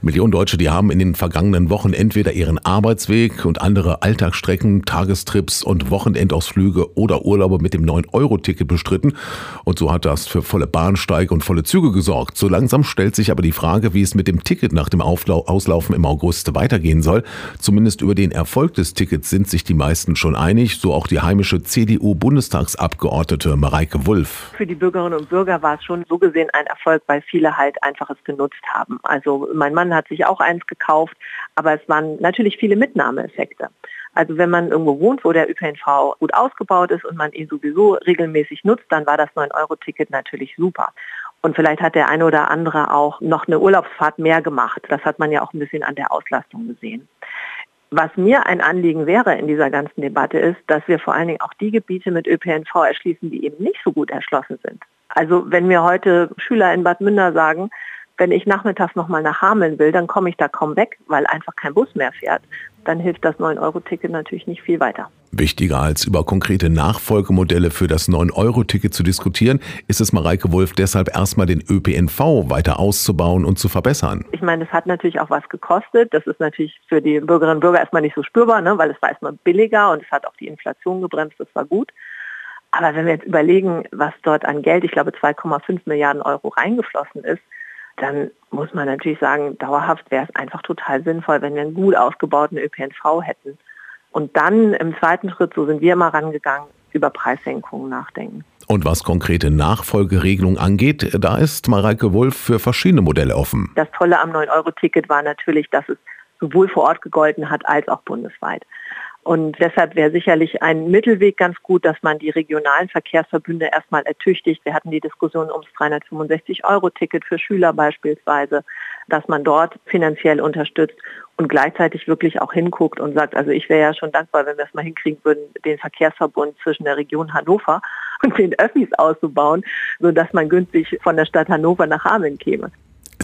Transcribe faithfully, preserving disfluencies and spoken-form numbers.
Millionen Deutsche, die haben in den vergangenen Wochen entweder ihren Arbeitsweg und andere Alltagsstrecken, Tagestrips und Wochenendausflüge oder Urlaube mit dem neun Euro Ticket bestritten. Und so hat das für volle Bahnsteige und volle Züge gesorgt. So langsam stellt sich aber die Frage, wie es mit dem Ticket nach dem Auflau- Auslaufen im August weitergehen soll. Zumindest über den Erfolg des Tickets sind sich die meisten schon einig, so auch die heimische C D U-Bundestagsabgeordnete Mareike Wulff. Für die Bürgerinnen und Bürger war es schon so gesehen ein Erfolg, weil viele halt einfach es genutzt haben. Also mein Mann hat sich auch eins gekauft, aber es waren natürlich viele Mitnahmeeffekte. Also wenn man irgendwo wohnt, wo der Ö P N V gut ausgebaut ist und man ihn sowieso regelmäßig nutzt, dann war das neun Euro Ticket natürlich super. Und vielleicht hat der eine oder andere auch noch eine Urlaubsfahrt mehr gemacht. Das hat man ja auch ein bisschen an der Auslastung gesehen. Was mir ein Anliegen wäre in dieser ganzen Debatte ist, dass wir vor allen Dingen auch die Gebiete mit Ö P N V erschließen, die eben nicht so gut erschlossen sind. Also wenn mir heute Schüler in Bad Münder sagen, wenn ich nachmittags nochmal nach Hameln will, dann komme ich da kaum weg, weil einfach kein Bus mehr fährt. Dann hilft das neun Euro Ticket natürlich nicht viel weiter. Wichtiger als über konkrete Nachfolgemodelle für das neun Euro Ticket zu diskutieren, ist es Mareike Wulff deshalb erstmal den Ö P N V weiter auszubauen und zu verbessern. Ich meine, das hat natürlich auch was gekostet. Das ist natürlich für die Bürgerinnen und Bürger erstmal nicht so spürbar, ne, weil es war erstmal billiger und es hat auch die Inflation gebremst, das war gut. Aber wenn wir jetzt überlegen, was dort an Geld, ich glaube zwei Komma fünf Milliarden Euro reingeflossen ist, dann muss man natürlich sagen, dauerhaft wäre es einfach total sinnvoll, wenn wir einen gut ausgebauten Ö P N V hätten. Und dann im zweiten Schritt, so sind wir mal rangegangen, über Preissenkungen nachdenken. Und was konkrete Nachfolgeregelungen angeht, da ist Mareike Wulff für verschiedene Modelle offen. Das Tolle am neun Euro Ticket war natürlich, dass es sowohl vor Ort gegolten hat, als auch bundesweit. Und deshalb wäre sicherlich ein Mittelweg ganz gut, dass man die regionalen Verkehrsverbünde erstmal ertüchtigt. Wir hatten die Diskussion ums dreihundertfünfundsechzig Euro Ticket für Schüler beispielsweise, dass man dort finanziell unterstützt und gleichzeitig wirklich auch hinguckt und sagt, also ich wäre ja schon dankbar, wenn wir es mal hinkriegen würden, den Verkehrsverbund zwischen der Region Hannover und den Öffis auszubauen, sodass man günstig von der Stadt Hannover nach Hameln käme.